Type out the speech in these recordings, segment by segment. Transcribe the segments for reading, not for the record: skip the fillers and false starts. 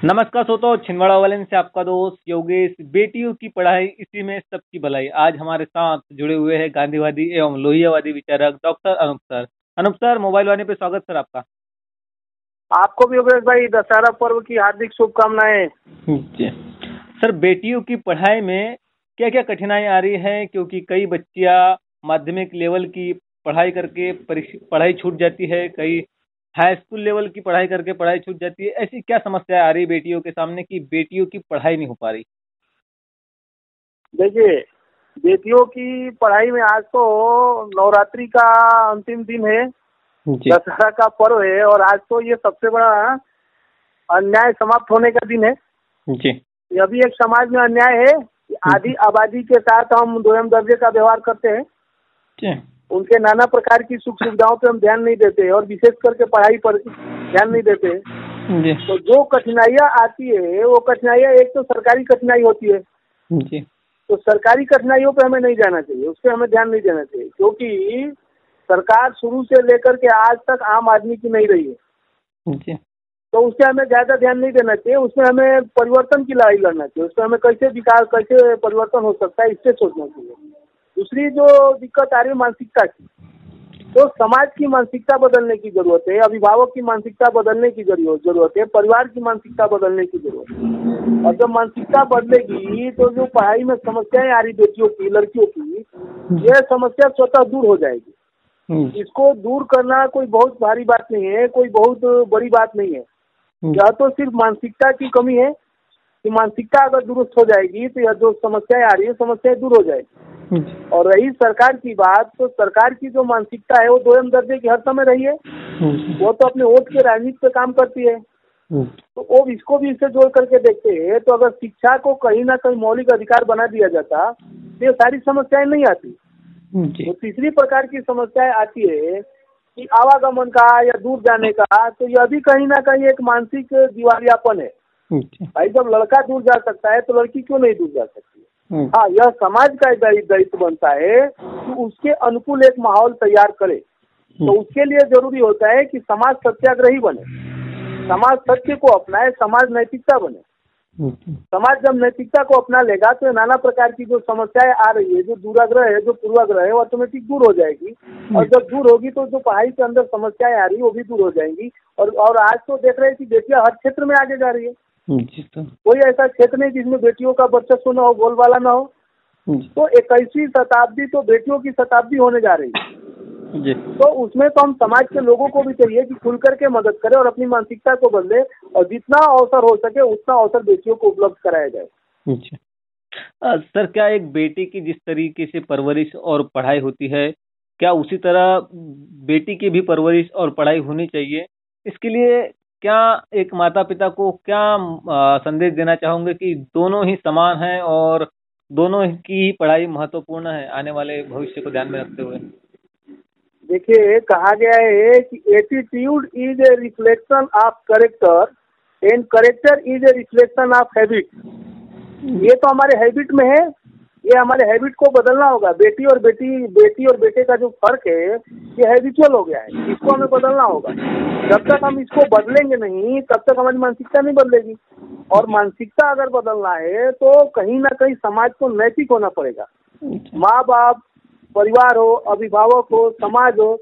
नमस्कार श्रोताओ, छिंदवाड़ा वाले से आपका दोस्त योगेश। बेटियों की पढ़ाई, इसी में सबकी भलाई। आज हमारे साथ जुड़े हुए हैं गांधीवादी एवं लोहियावादी विचारक doctor Anoop sir. Anoop sir, mobile वाले पे स्वागत सर आपका। आपको भी योगेश भाई दशहरा पर्व की हार्दिक शुभकामनाएं। जी सर, बेटियों की पढ़ाई में क्या क्या कठिनाई आ रही है? क्योंकि कई बच्चियां माध्यमिक लेवल की पढ़ाई करके पढ़ाई छूट जाती है, कई हाई स्कूल लेवल की पढ़ाई करके पढ़ाई छूट जाती है। ऐसी क्या समस्या आ रही है बेटियों के सामने कि बेटियों की पढ़ाई नहीं हो पा रही? देखिए, बेटियों की पढ़ाई में आज तो नवरात्रि का अंतिम दिन है, जी दशहरा का पर्व है और आज तो ये सबसे बड़ा अन्याय समाप्त होने का दिन है। जी यह भी एक समाज में अन्याय है कि आधी आबादी के साथ हम दोयम दर्जे का व्यवहार करते हैं। जी उनके नाना प्रकार की सुख सुविधाओं पे हम ध्यान नहीं देते और विशेष करके पढ़ाई पर ध्यान नहीं देते। जी तो जो कठिनाइयाँ आती है वो कठिनाइयाँ एक तो सरकारी कठिनाई होती है। जी तो सरकारी कठिनाइयों पे हमें नहीं जाना चाहिए, उस पर हमें ध्यान नहीं देना चाहिए, क्योंकि सरकार शुरू से लेकर के आज तक आम आदमी की नहीं रही है। जी तो उससे हमें ज्यादा ध्यान नहीं देना चाहिए, उसमें हमें परिवर्तन की लड़ाई लड़ना चाहिए, उसमें हमें कैसे विकास, कैसे परिवर्तन हो सकता है, इससे सोचना चाहिए। दूसरी जो दिक्कत आ रही है मानसिकता की, तो समाज की मानसिकता बदलने की जरूरत है, अभिभावक की मानसिकता बदलने की जरूरत है, परिवार की मानसिकता बदलने की जरूरत है। और जब मानसिकता बदलेगी तो जो पढ़ाई में समस्याएं आ रही बेटियों की, लड़कियों की, यह समस्या स्वतः दूर हो जाएगी। इसको दूर करना कोई बहुत भारी बात नहीं है, कोई बहुत बड़ी बात नहीं है। यह तो सिर्फ मानसिकता की कमी है कि मानसिकता अगर दुरुस्त हो जाएगी तो यह जो समस्याएं आ रही है समस्याएं दूर हो जाएगी। और रही सरकार की बात, तो सरकार की जो मानसिकता है वो दोयम दर्जे की हर समय रही है। वो तो अपने वोट के राजनीति पे काम करती है। तो वो इसको भी इससे जोड़ करके देखते हैं, तो अगर शिक्षा को कहीं ना कहीं मौलिक अधिकार बना दिया जाता तो ये सारी समस्याएं नहीं आती। तो तीसरी प्रकार की समस्याएं आती है कि आवागमन का या दूर जाने का, तो यह भी कहीं ना कहीं एक मानसिक दिवालियापन है। भाई, जब लड़का दूर जा सकता है तो लड़की क्यों नहीं दूर जा सकती? हाँ, यह समाज का दायित्व बनता है कि उसके अनुकूल एक माहौल तैयार करे। तो उसके लिए जरूरी होता है कि समाज सत्याग्रही बने, समाज सत्य को अपनाए, समाज नैतिकता बने। समाज जब नैतिकता को अपना लेगा तो नाना प्रकार की जो समस्याएं आ रही है, जो दूराग्रह है, जो पूर्वाग्रह है, वो ऑटोमेटिक दूर हो जाएगी। और जब दूर होगी तो जो पढ़ाई के अंदर समस्याएं आ रही है वो भी दूर हो जाएंगी। और आज तो देख रहे हैं कि बेटियां हर क्षेत्र में आगे जा रही है। कोई ऐसा क्षेत्र नहीं जिसमें बेटियों का वर्चस्व न हो, बोलबाला न हो। तो 21वीं शताब्दी तो बेटियों की शताब्दी होने जा रही है। तो उसमें तो हम समाज के लोगों को भी चाहिए कि खुल करके मदद करें और अपनी मानसिकता को बदले, और जितना अवसर हो सके उतना अवसर बेटियों को उपलब्ध कराया जाए। सर, क्या एक बेटी की जिस तरीके से परवरिश और पढ़ाई होती है, क्या उसी तरह बेटी की भी परवरिश और पढ़ाई होनी चाहिए? इसके लिए क्या एक माता पिता को क्या संदेश देना चाहोगे कि दोनों ही समान हैं और दोनों की ही पढ़ाई महत्वपूर्ण है आने वाले भविष्य को ध्यान में रखते हुए? देखिए, कहा गया है कि attitude is a reflection of character and character is a reflection of habit. ये तो हमारे हैबिट में है, ये हमारे हैबिट को बदलना होगा। बेटी और बेटे का जो फर्क है ये हैबिचुअल हो गया है, इसको हमें बदलना होगा। जब तक हम इसको बदलेंगे नहीं तब तक हमारी मानसिकता नहीं बदलेगी। और मानसिकता अगर बदलना है तो कहीं ना कहीं समाज को नैतिक होना पड़ेगा। माँ बाप, परिवार हो, अभिभावक हो, समाज हो,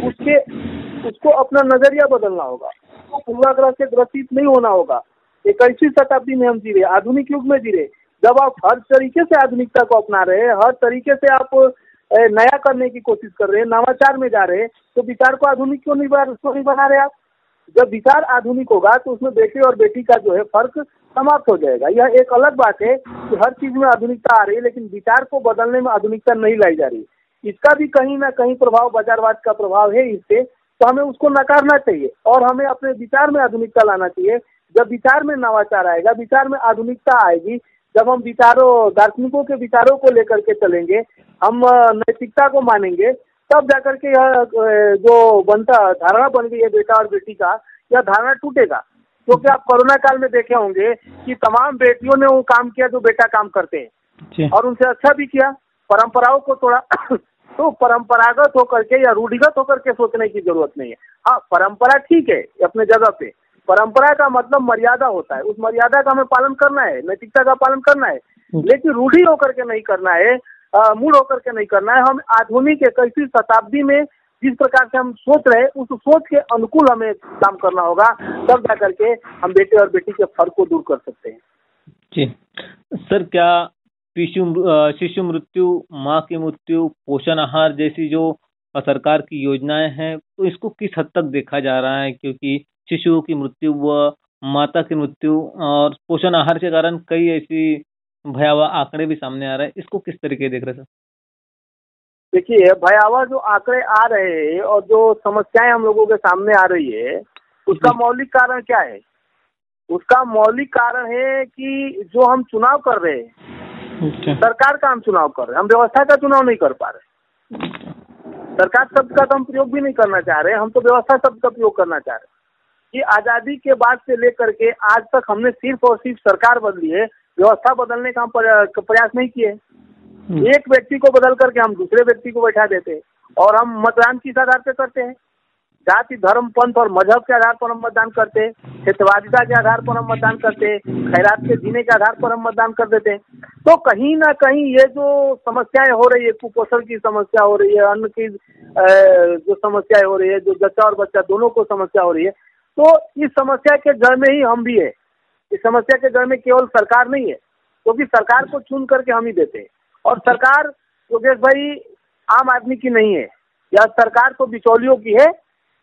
उसको अपना नजरिया बदलना होगा, उसको पूर्वाग्रह से ग्रसित नहीं होना होगा। 21वीं शताब्दी में हम जी रहे, आधुनिक युग में जी रहे। जब आप हर तरीके से आधुनिकता को अपना रहे हैं, हर तरीके से आप नया करने की कोशिश कर रहे हैं, नवाचार में जा रहे हैं, तो विचार को आधुनिक क्यों नहीं बना रहे आप? जब विचार आधुनिक होगा तो उसमें बेटे और बेटी का जो है फर्क समाप्त हो जाएगा। यह एक अलग बात है कि हर चीज में आधुनिकता आ रही है, लेकिन विचार को बदलने में आधुनिकता नहीं लाई जा रही। इसका भी कहीं ना कहीं प्रभाव बाजारवाद का प्रभाव है इससे, तो हमें उसको नकारना चाहिए और हमें अपने विचार में आधुनिकता लाना चाहिए। जब विचार में नवाचार आएगा, विचार में आधुनिकता आएगी, जब हम दार्शनिकों के विचारों को लेकर के चलेंगे, हम नैतिकता को मानेंगे, तब जाकर के यह जो धारणा बन गई है बेटा और बेटी का, यह धारणा टूटेगा। क्योंकि आप कोरोना काल में देखे होंगे कि तमाम बेटियों ने वो काम किया जो बेटा काम करते हैं और उनसे अच्छा भी किया, परंपराओं को तोड़ा। तो परंपरागत होकर के या रूढ़िगत होकर के सोचने की जरूरत नहीं है। हाँ, परंपरा ठीक है अपने जगह पे, परंपरा का मतलब मर्यादा होता है, उस मर्यादा का हमें पालन करना है, नैतिकता का पालन करना है, लेकिन रूढ़ी होकर के नहीं करना है, मूड होकर के नहीं करना है। हम आधुनिक 21वीं शताब्दी में जिस प्रकार से हम सोच रहे हैं उस सोच के अनुकूल हमें काम करना होगा, तब जा करके हम बेटे और बेटी के फर्क को दूर कर सकते हैं। जी सर, क्या शिशु मृत्यु, माँ की मृत्यु, पोषण आहार जैसी जो सरकार की योजनाएं हैं, तो इसको किस हद तक देखा जा रहा है? क्योंकि शिशुओं की मृत्यु व माता की मृत्यु और पोषण आहार के कारण कई ऐसी भयावह आंकड़े भी सामने आ रहे हैं, इसको किस तरीके देख रहे हैं सर? देखिए, भयावह जो आंकड़े आ रहे हैं और जो समस्याएं हम लोगों के सामने आ रही है, उसका मौलिक कारण क्या है? उसका मौलिक कारण है कि जो हम चुनाव कर रहे हैं, सरकार का हम चुनाव कर रहे हैं, हम व्यवस्था का चुनाव नहीं कर पा रहे। सरकार शब्द का तो हम प्रयोग भी नहीं करना चाह रहे, हम तो व्यवस्था शब्द का प्रयोग करना चाह रहे। कि आजादी के बाद से लेकर के आज तक हमने सिर्फ और सिर्फ सरकार बदली है, व्यवस्था बदलने का हम प्रयास नहीं किए। एक व्यक्ति को बदल करके हम दूसरे व्यक्ति को बैठा देते हैं और हम मतदान किस आधार पे करते हैं? जाति, धर्म, पंथ और मजहब के आधार पर हम मतदान करते हैं, क्षेत्रवादिता के आधार पर हम मतदान करते हैं, खैरात के जीने के आधार पर हम मतदान कर देते हैं। तो कहीं ना कहीं ये जो समस्याएं हो रही है, कुपोषण की समस्या हो रही है, अन्न की जो समस्याएं हो रही है, जो जच्चा और बच्चा दोनों को समस्या हो रही है, तो इस समस्या के जड़ में ही हम भी है। इस समस्या के जड़ में केवल सरकार नहीं है, क्योंकि सरकार को चुन करके हम ही देते हैं। और सरकार योगेश भाई आम आदमी की नहीं है, यह सरकार तो बिचौलियों की है।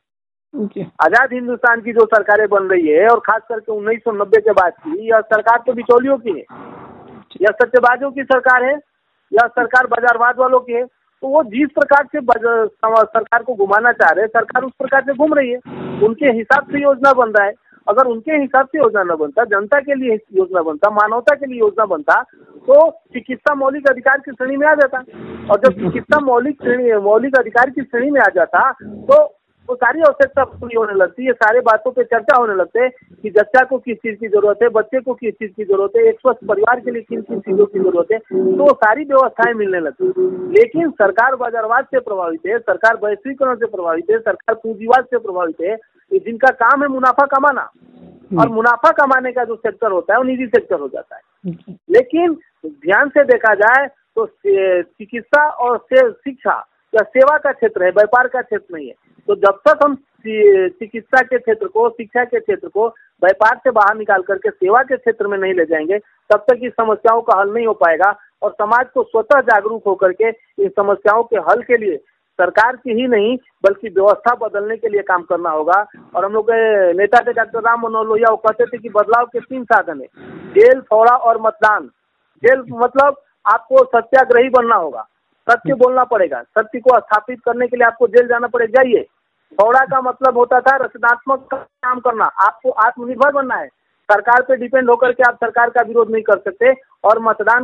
आजाद हिंदुस्तान की जो सरकारें बन रही है और खास करके 1990 के बाद की, यह सरकार तो बिचौलियों की है, यह सट्टेबाजों की सरकार है, यह सरकार बाजारवाद वालों की है। तो वो जिस प्रकार से सरकार को घुमाना चाह रहे हैं, सरकार उस प्रकार से घूम रही है। उनके हिसाब से योजना बन रहा है। अगर उनके हिसाब से योजना न बनता, जनता के लिए योजना बनता, मानवता के लिए योजना बनता, तो चिकित्सा मौलिक अधिकार की श्रेणी में आ जाता। और जब चिकित्सा मौलिक अधिकार की श्रेणी में आ जाता तो वो सारी आवश्यकता पूरी होने लगती है, सारे बातों पे चर्चा होने लगते हैं कि बच्चा को किस चीज की जरूरत है, बच्चे को किस चीज की जरूरत है, एक स्वस्थ परिवार के लिए किन किन चीजों की जरूरत है, तो वो सारी व्यवस्थाएं मिलने लगती है। लेकिन सरकार बाजारवाद से प्रभावित है, सरकार वैश्वीकरण से प्रभावित है, सरकार पूंजीवाद से प्रभावित है, जिनका काम है मुनाफा कमाना, और मुनाफा कमाने का जो सेक्टर होता है वो निजी सेक्टर हो जाता है। लेकिन ध्यान से देखा जाए तो चिकित्सा और शिक्षा या सेवा का क्षेत्र है, व्यापार का क्षेत्र नहीं है। तो जब तक हम चिकित्सा के क्षेत्र को, शिक्षा के क्षेत्र को व्यापार से बाहर निकाल करके सेवा के क्षेत्र में नहीं ले जाएंगे, तब तक इस समस्याओं का हल नहीं हो पाएगा। और समाज को स्वतः जागरूक होकर के इन समस्याओं के हल के लिए सरकार की ही नहीं बल्कि व्यवस्था बदलने के लिए काम करना होगा। और हम लोग के नेता थे डॉक्टर राम मनोहर लोहिया, वो कहते थे कि बदलाव के 3 साधन है, जेल, फौड़ा और मतदान। जेल मतलब आपको सत्याग्रही बनना होगा, सत्य बोलना पड़ेगा, सत्य को स्थापित करने के लिए आपको जेल जाना पड़ेगा। जाइए। फौड़ा का मतलब होता था रचनात्मक काम करना, आपको आत्मनिर्भर बनना है, सरकार पे डिपेंड होकर के आप सरकार का विरोध नहीं कर सकते। और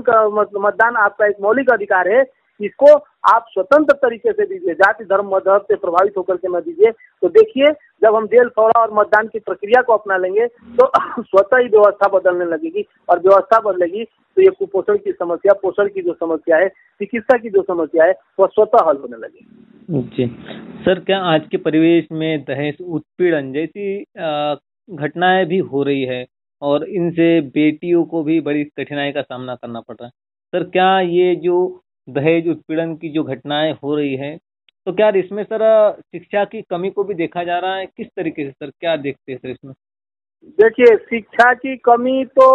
मतदान आपका एक मौलिक अधिकार है, इसको आप स्वतंत्र तरीके से दीजिए, जाति, धर्म, मजहब से प्रभावित होकर के न दीजिए। तो देखिए, जब हम जेल, फौड़ा और मतदान की प्रक्रिया को अपना लेंगे तो स्वतः ही व्यवस्था बदलने लगेगी, और व्यवस्था बदलेगी तो ये कुपोषण की समस्या, पोषण की जो समस्या है, चिकित्सा की जो समस्या है, वह स्वतः हल होने लगेगी। जी सर, क्या आज के परिवेश में दहेज उत्पीड़न जैसी घटनाएं भी हो रही है और इनसे बेटियों को भी बड़ी कठिनाई का सामना करना पड़ रहा है? सर, क्या ये जो दहेज उत्पीड़न की जो घटनाएं हो रही है, तो क्या इसमें सर शिक्षा की कमी को भी देखा जा रहा है? किस तरीके से सर, क्या देखते हैं सर इसमें? देखिए, शिक्षा की कमी तो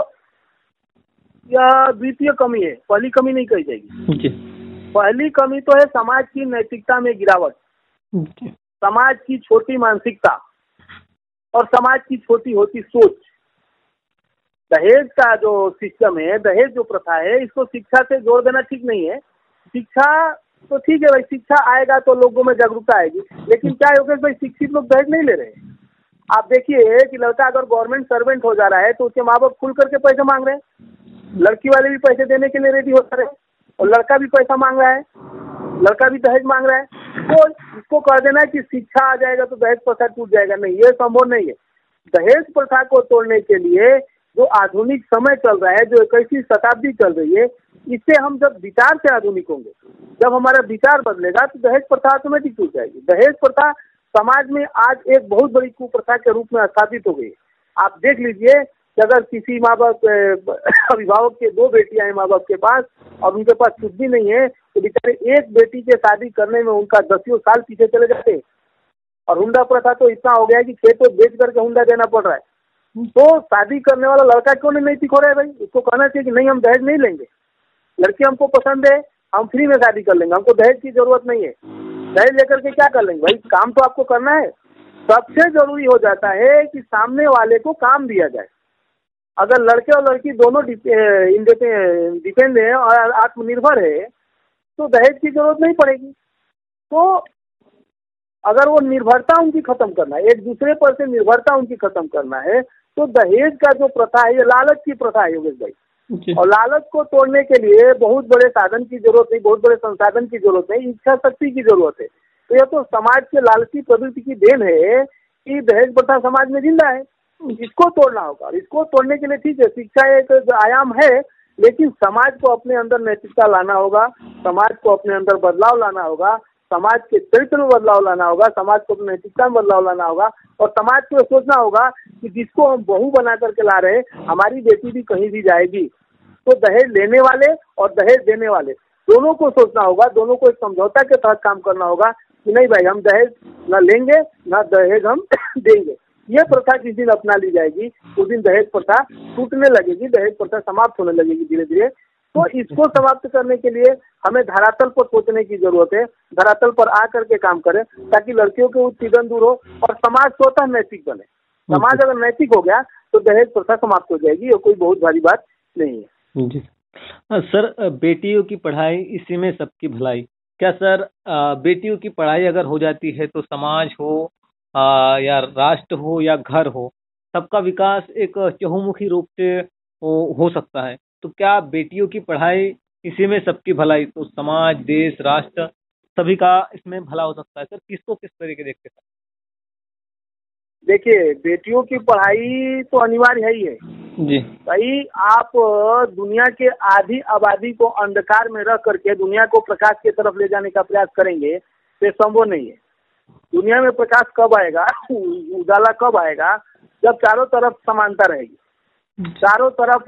यह द्वितीय कमी है, पहली कमी नहीं कही जाएगी जी। पहली कमी तो है समाज की नैतिकता में गिरावट, समाज की छोटी मानसिकता और समाज की छोटी होती सोच। दहेज का जो सिस्टम है, दहेज जो प्रथा है, इसको शिक्षा से जोड़ देना ठीक नहीं है। शिक्षा तो ठीक है भाई, शिक्षा आएगा तो लोगों में जागरूकता आएगी, लेकिन क्या योगेश भाई शिक्षित लोग दहेज नहीं ले रहे हैं? आप देखिए कि लड़का अगर गवर्नमेंट सर्वेंट हो जा रहा है तो उसके माँ बाप खुल करके पैसे मांग रहे हैं, लड़की वाले भी पैसे देने के लिए रेडी हो रहे हैं, और लड़का भी पैसा मांग रहा है, लड़का भी दहेज मांग रहा है। तो इसको कह देना कि शिक्षा आ जाएगा तो दहेज प्रथा टूट जाएगा, नहीं, ये संभव नहीं है। दहेज प्रथा को तोड़ने के लिए जो आधुनिक समय चल रहा है, जो 21वीं शताब्दी चल रही है, इससे हम जब विचार से आधुनिक होंगे, जब हमारा विचार बदलेगा तो दहेज प्रथा ऑटोमेटिक टूट जाएगी। दहेज प्रथा समाज में आज एक बहुत बड़ी कुप्रथा के रूप में स्थापित हो गई। आप देख लीजिए कि अगर किसी माँ बाप अभिभावक के 2 बेटियां हैं माँ बाप के पास और उनके पास कुछ भी नहीं है, तो बेचारे एक बेटी के शादी करने में उनका 10 साल पीछे चले जाते हैं। और हुंडा प्रथा तो इतना हो गया है कि खेत तो बेच करके हुंडा देना पड़ रहा है। तो शादी करने वाला लड़का क्यों नहीं हो रहा है भाई? उसको कहना चाहिए कि नहीं, हम दहेज नहीं लेंगे, लड़की हमको पसंद है, हम फ्री में शादी कर लेंगे, हमको दहेज की जरूरत नहीं है। दहेज लेकर के क्या कर लेंगे भाई? काम तो आपको करना है। सबसे जरूरी हो जाता है कि सामने वाले को काम दिया जाए। अगर लड़के और लड़की दोनों डिपेंड है और आत्मनिर्भर है तो दहेज की जरूरत नहीं पड़ेगी। तो अगर वो निर्भरता उनकी खत्म करना है, एक दूसरे पर से निर्भरता उनकी खत्म करना है, तो दहेज का जो प्रथा है ये लालच की प्रथा है योगेश भाई। और लालच को तोड़ने के लिए बहुत बड़े साधन की जरूरत नहीं, बहुत बड़े संसाधन की जरूरत नहीं, इच्छा शक्ति की जरूरत है। तो यह तो समाज के लालची प्रवृत्ति की देन है कि दहेज प्रथा समाज में जिंदा है। इसको तोड़ना होगा। इसको तोड़ने के लिए ठीक है, शिक्षा एक आयाम है, लेकिन समाज को अपने अंदर नैतिकता लाना होगा, समाज को अपने अंदर बदलाव लाना होगा, समाज के चरित्र में बदलाव लाना होगा, समाज को अपनी नैतिकता में बदलाव लाना होगा और समाज को सोचना होगा कि जिसको हम बहू बना करके ला रहे हैं हमारी बेटी भी कहीं भी जाएगी। तो दहेज लेने वाले और दहेज देने वाले दोनों को सोचना होगा, दोनों को एक समझौता के तहत काम करना होगा कि नहीं भाई, हम दहेज न लेंगे न दहेज हम देंगे। ये प्रथा जिस दिन अपना ली जाएगी उस दिन दहेज प्रथा टूटने लगेगी, दहेज प्रथा समाप्त होने लगेगी धीरे धीरे। तो इसको समाप्त करने के लिए हमें धरातल पर सोचने की जरूरत है, धरातल पर आकर के काम करें ताकि लड़कियों के उत्पीड़न दूर हो और समाज स्वतः नैतिक बने। समाज अगर नैतिक हो गया तो दहेज प्रथा समाप्त हो जाएगी, ये कोई बहुत भारी बात नहीं है। जी सर, बेटियों की पढ़ाई इसी में सबकी भलाई। क्या सर बेटियों की पढ़ाई अगर हो जाती है तो समाज हो या राष्ट्र हो या घर हो, सबका विकास एक चहुमुखी रूप से हो सकता है। तो क्या बेटियों की पढ़ाई इसी में सबकी भलाई, तो समाज, देश, राष्ट्र सभी का इसमें भला हो सकता है। सर किसको किस तरीके देखते हैं? देखिए, बेटियों की पढ़ाई तो अनिवार्य है ही है जी भाई। आप दुनिया के आधी आबादी को अंधकार में रख करके दुनिया को प्रकाश की तरफ ले जाने का प्रयास करेंगे तो संभव नहीं है। दुनिया में प्रकाश कब आएगा, उजाला कब आएगा? जब चारों तरफ समानता रहेगी, चारों तरफ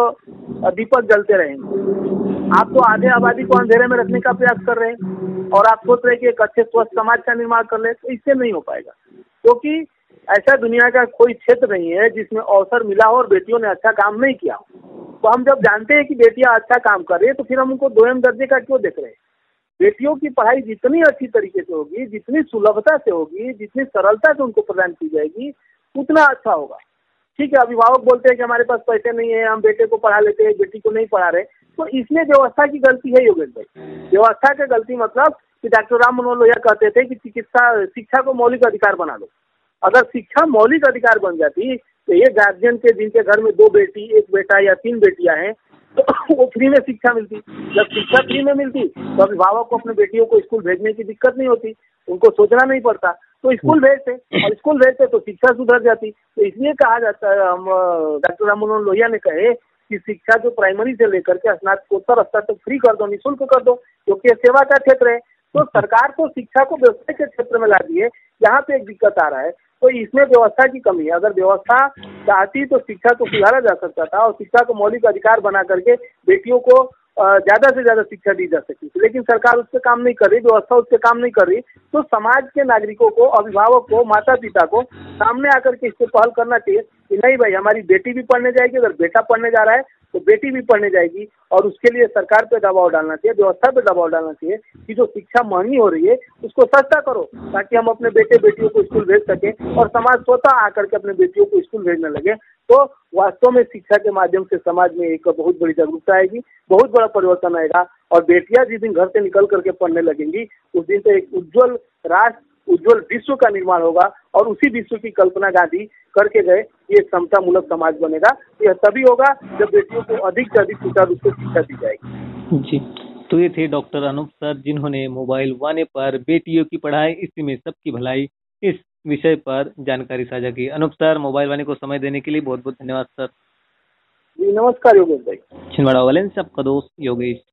दीपक जलते रहेंगे। आप तो आधे आबादी को अंधेरे में रखने का प्रयास कर रहे हैं और आप सोच रहे हैं कि एक अच्छे स्वस्थ समाज का निर्माण कर ले, तो इससे नहीं हो पाएगा। क्योंकि ऐसा दुनिया का कोई क्षेत्र नहीं है जिसमें अवसर मिला हो और बेटियों ने अच्छा काम नहीं किया हो। तो हम जब जानते हैं कि बेटियां अच्छा काम कर रही है तो फिर हम उनको दोयम दर्जे का क्यों देख रहे हैं? बेटियों की पढ़ाई जितनी अच्छी तरीके से होगी, जितनी सुलभता से होगी, जितनी सरलता से उनको प्रदान की जाएगी, उतना अच्छा होगा। ठीक है, अभिभावक बोलते हैं कि हमारे पास पैसे नहीं है, हम बेटे को पढ़ा लेते हैं, बेटी को नहीं पढ़ा रहे, तो इसमें व्यवस्था की गलती है योगेश भाई। व्यवस्था की गलती मतलब कि डॉक्टर राम मनोहर लोहिया कहते थे कि शिक्षा को मौलिक अधिकार बना दो। अगर शिक्षा मौलिक अधिकार बन जाती तो ये गार्जियन के जिनके घर में 2 बेटी, 1 बेटा या 3 बेटियां हैं, तो वो फ्री में शिक्षा मिलती। जब शिक्षा फ्री में मिलती तो अभिभावक को अपने बेटियों को स्कूल भेजने की दिक्कत नहीं होती, उनको सोचना नहीं पड़ता, तो स्कूल भेजते और स्कूल भेजते तो शिक्षा सुधर जाती। तो इसलिए कहा जाता है, हम डॉक्टर राम मनोहर लोहिया ने कहे कि शिक्षा जो प्राइमरी से लेकर के स्नातकोत्तर स्तर तक फ्री कर दो, निःशुल्क कर दो, क्योंकि सेवा का क्षेत्र है। तो सरकार को शिक्षा को व्यवसाय के क्षेत्र में ला दिए, यहाँ पे एक दिक्कत आ रहा है। तो इसमें व्यवस्था की कमी है। अगर व्यवस्था चाहती तो शिक्षा को सुधारा जा सकता था और शिक्षा को मौलिक अधिकार बना करके बेटियों को ज्यादा से ज्यादा शिक्षा दी जा सकती थी, लेकिन सरकार उस पर काम नहीं कर रही, व्यवस्था उस पर काम नहीं कर रही। तो समाज के नागरिकों को, अभिभावक को, माता पिता को सामने आकर के इस पर पहल करना चाहिए कि नहीं भाई, हमारी बेटी भी पढ़ने जाएगी, अगर बेटा पढ़ने जा रहा है तो बेटी भी पढ़ने जाएगी। और उसके लिए सरकार पे दबाव डालना चाहिए, व्यवस्था पे दबाव डालना चाहिए कि जो शिक्षा महंगी हो रही है उसको सस्ता करो, ताकि हम अपने बेटे बेटियों को स्कूल भेज सकें और समाज स्वतः आकर के अपने बेटियों को स्कूल भेजने लगे। तो वास्तव में शिक्षा के माध्यम से समाज में एक बहुत बड़ी जागरूकता आएगी, बहुत बड़ा परिवर्तन आएगा। और बेटियां जिस दिन घर से निकल करके पढ़ने लगेंगी उस दिन तो एक उज्जवल राष्ट्र, उज्जवल विश्व का निर्माण होगा। और उसी विश्व की कल्पना गांधी करके गए, ये समता मूलक समाज बनेगा। यह तभी होगा जब बेटियों को अधिक से अधिक सुचारू रूप से शिक्षा दी जाएगी। जी, तो ये थे डॉक्टर अनूप सर, जिन्होंने मोबाइल वाने पर बेटियों की पढ़ाई इसी में सबकी भलाई इस विषय पर जानकारी साझा की। अनूप सर, मोबाइल वाने को समय देने के लिए बहुत बहुत धन्यवाद सर। जी नमस्कार योगेश भाई। छिंदवाड़ा वाले से आपका दोस्त योगेश।